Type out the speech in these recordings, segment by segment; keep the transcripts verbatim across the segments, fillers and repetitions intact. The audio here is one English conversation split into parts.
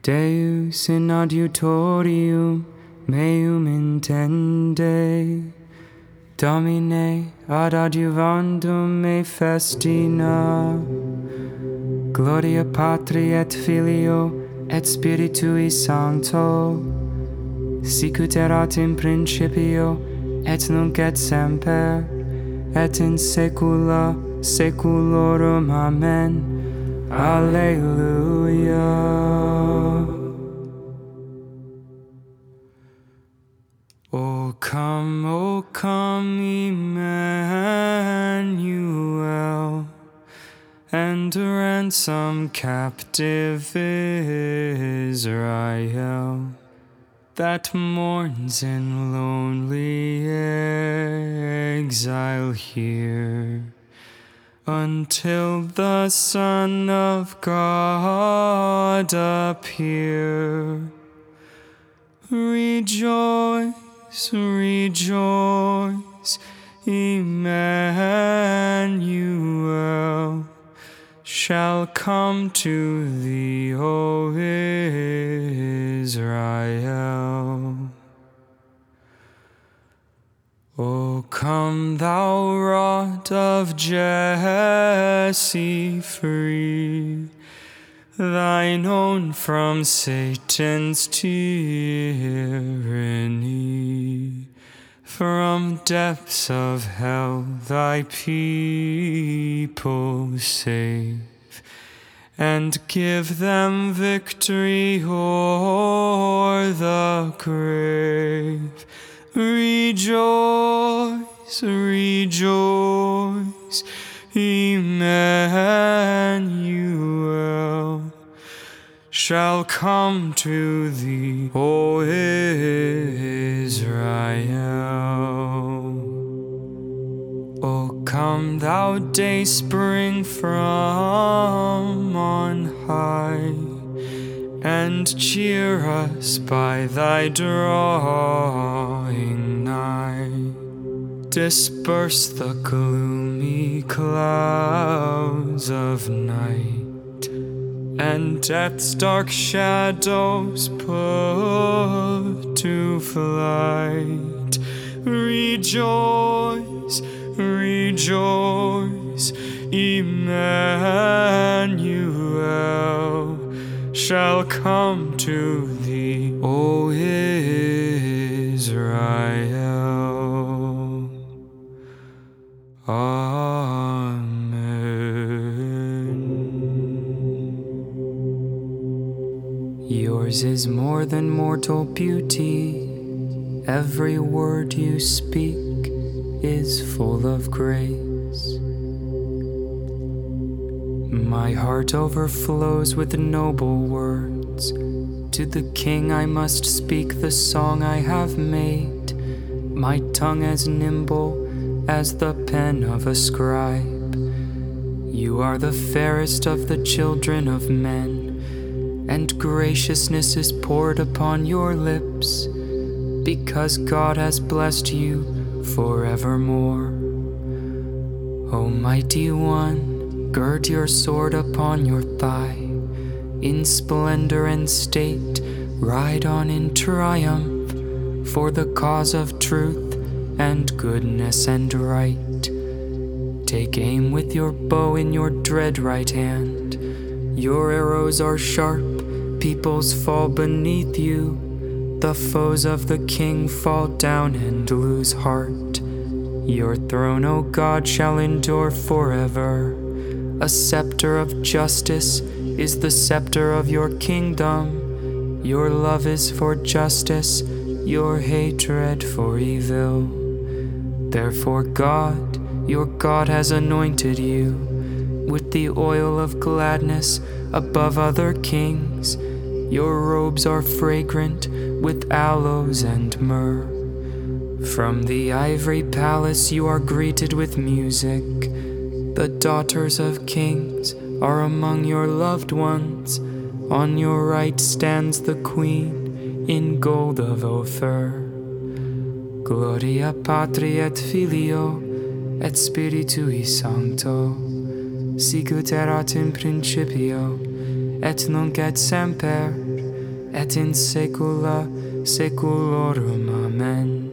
Deus in adiutorium meum intende, Domine ad adjuvandum me festina. Gloria Patri et Filio et Spiritui Sancto, sicut erat in principio et nunc et semper et in saecula saeculorum. Amen. Alleluia. O come, O come, Emmanuel, and ransom captive Israel that mourns in lonely exile here, until the Son of God appear. Rejoice, rejoice, Emmanuel shall come to thee, O Israel. O come, thou rod of Jesse, free thine own from Satan's tyranny. From depths of hell thy people save, and give them victory o'er the grave. Rejoice, rejoice, Emmanuel shall come to thee, O Israel. O come, thou day spring from on high, and cheer us by thy drawing nigh. Disperse the gloomy clouds of night, and death's dark shadows put to flight. Rejoice, rejoice, Emmanuel shall come to thee, O Israel. Amen. Yours is more than mortal beauty. Every word you speak is full of grace. My heart overflows with noble words. To the King I must speak the song I have made, my tongue as nimble as the pen of a scribe. You are the fairest of the children of men, and graciousness is poured upon your lips, because God has blessed you forevermore. O mighty one, gird your sword upon your thigh. In splendor and state, ride on in triumph, for the cause of truth and goodness and right. Take aim with your bow in your dread right hand. Your arrows are sharp, peoples fall beneath you. The foes of the King fall down and lose heart. Your throne, O God, shall endure forever. A scepter of justice is the scepter of your kingdom. Your love is for justice, your hatred for evil. Therefore God, your God, has anointed you with the oil of gladness above other kings. Your robes are fragrant with aloes and myrrh. From the ivory palace you are greeted with music. The daughters of kings are among your loved ones. On your right stands the queen in gold of Ophir. Gloria Patri et Filio et Spiritui Sancto, sicut erat in principio, et nunc et semper, et in saecula saeculorum. Amen.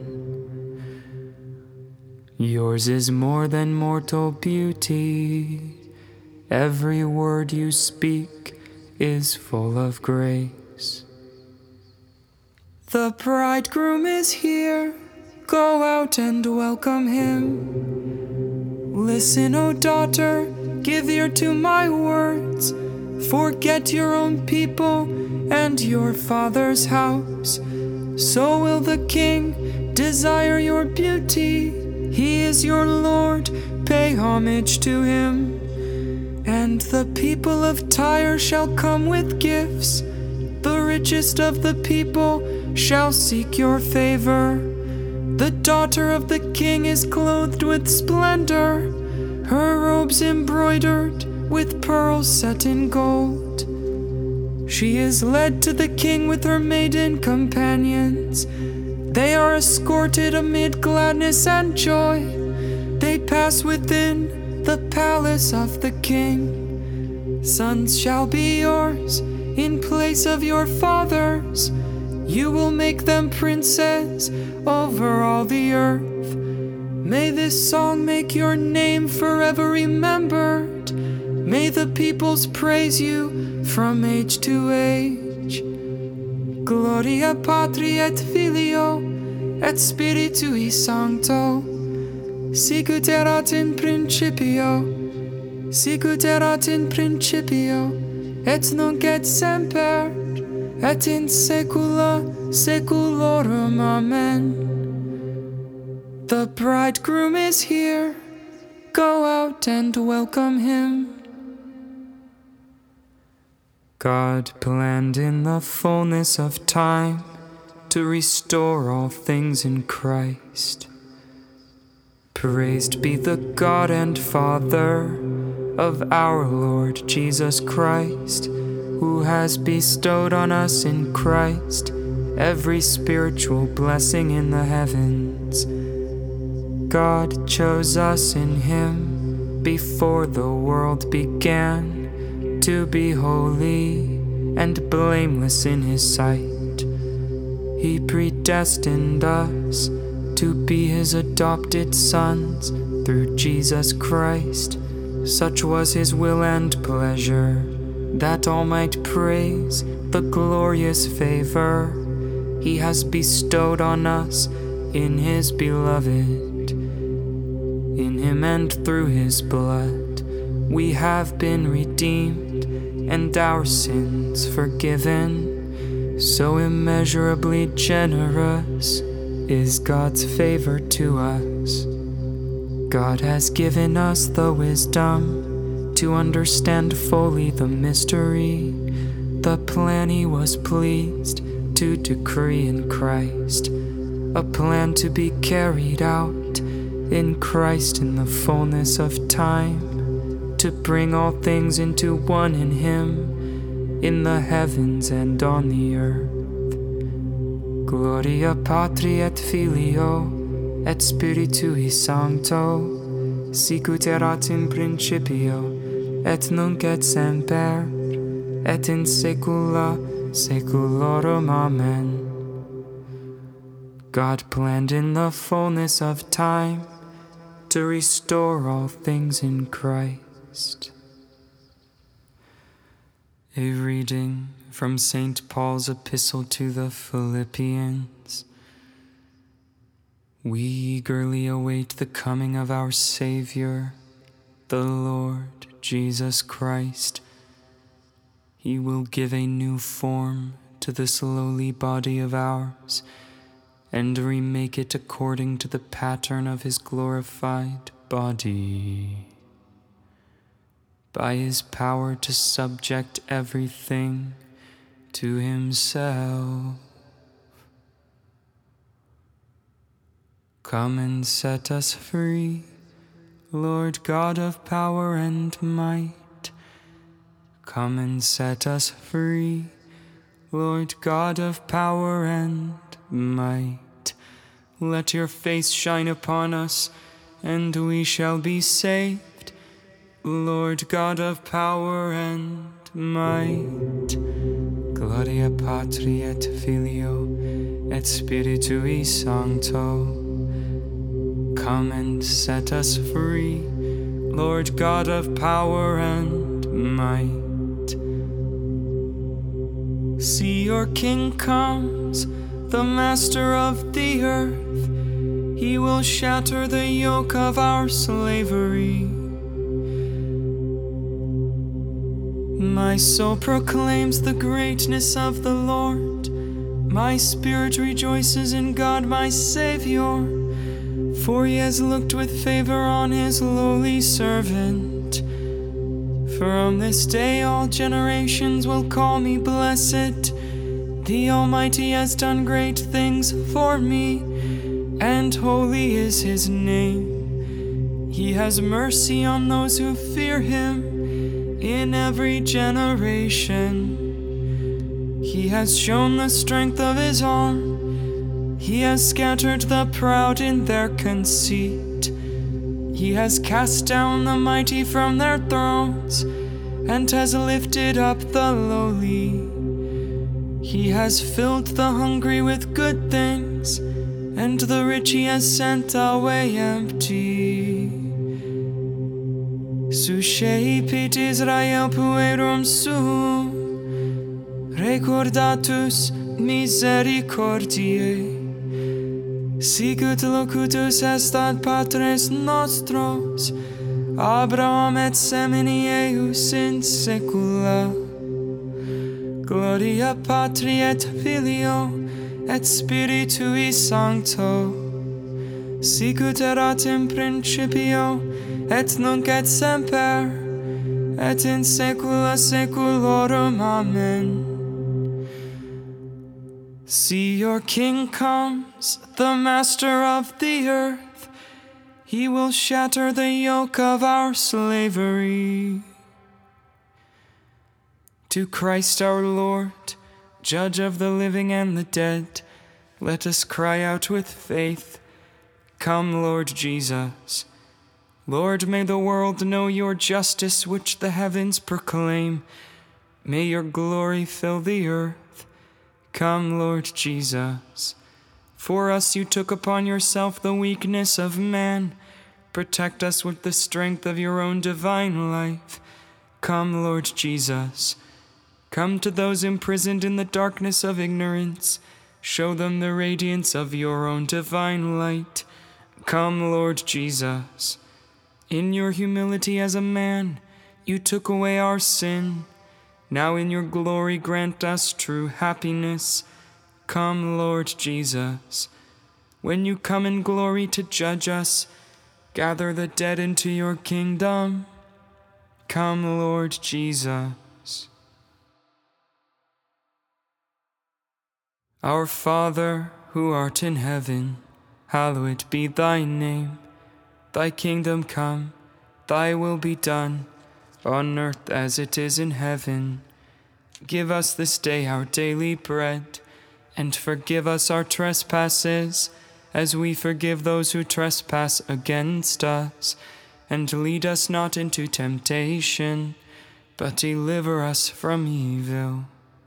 Yours is more than mortal beauty. Every word you speak is full of grace. The bridegroom is here. Go out and welcome him. Listen, O daughter, give ear to my words. Forget your own people and your father's house. So will the king desire your beauty. He is your Lord, pay homage to him. And the people of Tyre shall come with gifts. The richest of the people shall seek your favor. The daughter of the king is clothed with splendor, her robes embroidered with pearls set in gold. She is led to the king with her maiden companions. They are escorted amid gladness and joy. They pass within the palace of the king. Sons shall be yours in place of your fathers. You will make them princes over all the earth. May this song make your name forever remembered. May the peoples praise you from age to age. Gloria Patri et Filio et Spiritui Sancto, sicut erat in principio, sicut erat in principio, et nunc et semper, et in saecula saeculorum. Amen. The bridegroom is here. Go out and welcome him. God planned in the fullness of time to restore all things in Christ. Praised be the God and Father of our Lord Jesus Christ, who has bestowed on us in Christ every spiritual blessing in the heavens. God chose us in him before the world began to be holy and blameless in his sight. He predestined us to be his adopted sons through Jesus Christ. Such was his will and pleasure, that all might praise the glorious favor he has bestowed on us in his beloved. In him and through his blood we have been redeemed and our sins forgiven. So immeasurably generous is God's favor to us. God has given us the wisdom to understand fully the mystery, the plan he was pleased to decree in Christ, a plan to be carried out in Christ in the fullness of time, to bring all things into one in him, in the heavens and on the earth. Gloria Patri et Filio et Spiritui Sancto, sicut erat in principio, et nunc et semper, et in saecula saeculorum. Amen. God planned in the fullness of time to restore all things in Christ. A reading from Saint Paul's epistle to the Philippians. We eagerly await the coming of our Savior, the Lord Jesus Christ. He will give a new form to this lowly body of ours, and remake it according to the pattern of his glorified body, by his power to subject everything to himself. Come and set us free, Lord God of power and might. Come and set us free, Lord God of power and might. Let your face shine upon us, and we shall be saved, Lord God of power and might. Gloria Patri et Filio et Spiritui Sancto. Come and set us free, Lord God of power and might. See, your King comes, the Master of the earth. He will shatter the yoke of our slavery. My soul proclaims the greatness of the Lord. My spirit rejoices in God my Savior, for he has looked with favor on his lowly servant. From this day all generations will call me blessed. The Almighty has done great things for me, and holy is his name. He has mercy on those who fear him in every generation. He has shown the strength of his arm. He has scattered the proud in their conceit. He has cast down the mighty from their thrones, and has lifted up the lowly. He has filled the hungry with good things, and the rich he has sent away empty. Suscepit Israel puerum suum, recordatus misericordiae, sicut locutus est ad patres nostros, Abraham et semini eius in saecula. Gloria Patri et Filio et Spiritui Sancto, sicut erat in principio, et nunc et semper, et in saecula saeculorum. Amen. See, your King comes, the Master of the earth. He will shatter the yoke of our slavery. To Christ our Lord, Judge of the living and the dead, let us cry out with faith, come, Lord Jesus. Lord, may the world know your justice which the heavens proclaim. May your glory fill the earth. Come, Lord Jesus. For us you took upon yourself the weakness of man. Protect us with the strength of your own divine life. Come, Lord Jesus. Come to those imprisoned in the darkness of ignorance. Show them the radiance of your own divine light. Come, Lord Jesus. In your humility as a man, you took away our sin. Now in your glory grant us true happiness. Come, Lord Jesus. When you come in glory to judge us, gather the dead into your kingdom. Come, Lord Jesus. Our Father, who art in heaven, hallowed be thy name. Thy kingdom come, thy will be done, on earth as it is in heaven. Give us this day our daily bread, and forgive us our trespasses, as we forgive those who trespass against us. And lead us not into temptation, but deliver us from evil.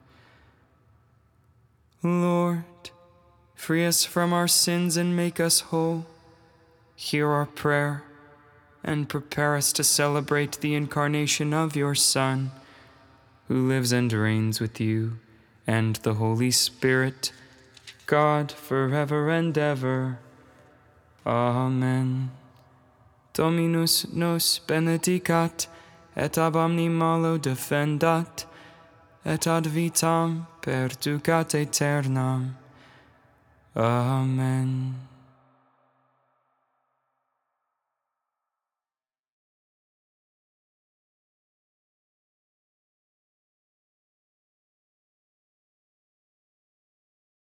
Lord, free us from our sins and make us whole. Hear our prayer, and prepare us to celebrate the incarnation of your Son, who lives and reigns with you and the Holy Spirit, God, forever and ever. Amen. Dominus nos benedicat, et ab omni malo defendat, et ad vitam perducat aeternam. Amen.